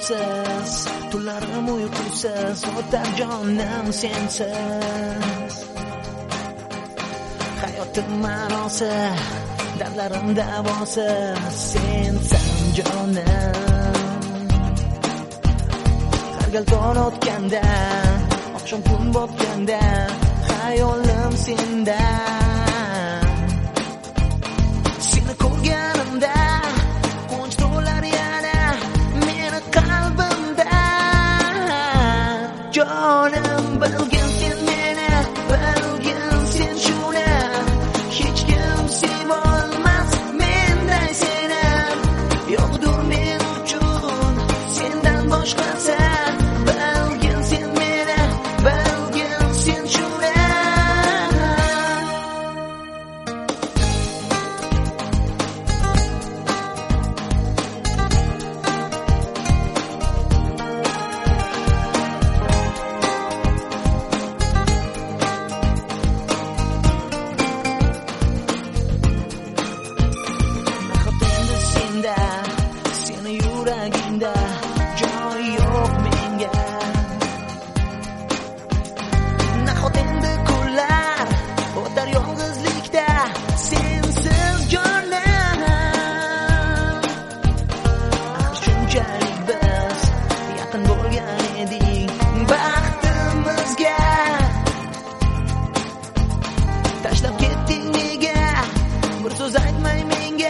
sensiz, tunlarim uyqusiz, o'tar jonim sensiz. Hayotim ma'nosi, dardlarim davosi, sensan jonim. Har gal tong otganda, oqshom kun botganda, hayolim senda. Seni ko'rganimda quvonch to'lar yana meni qalbimda. Jonim, bilgin sen meni, bilgin sen shuni, hech kim sevolmas menday seni. Yo'qdir men uchun sendan boshqasi, bilgin sen meni, bilgin sen shuni. Seni yuragingda joy yo'q menga. Nahot endi kunlar o'tar yolg'izlikda sensiz jonim. Shunchalik biz yaqin bo'lgan edik baxtimizga. Tashlab ketding nega, bir so'z aytmay menga.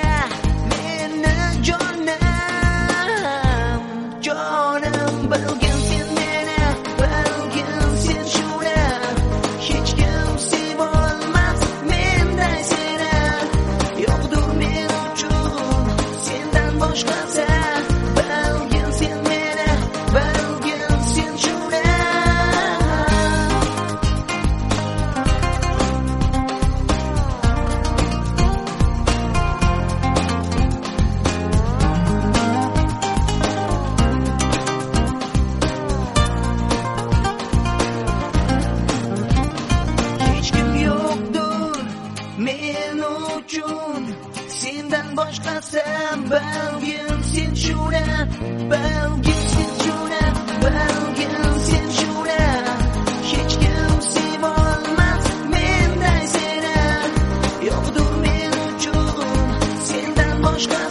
Bilgin sen meni, bilgin sen shuni, hech kim sevolmas menday seni. Yo'qdir men uchun sendan boshqasi, bilgin sen meni, bilgin sen shuni. Men uchun sendan boshqasi, bilgin sen shuni, bilgin sen shuni, bilgin sen shuni, hech kim sevolmas menday seni. Yo'qdir men uchun sendan boshqa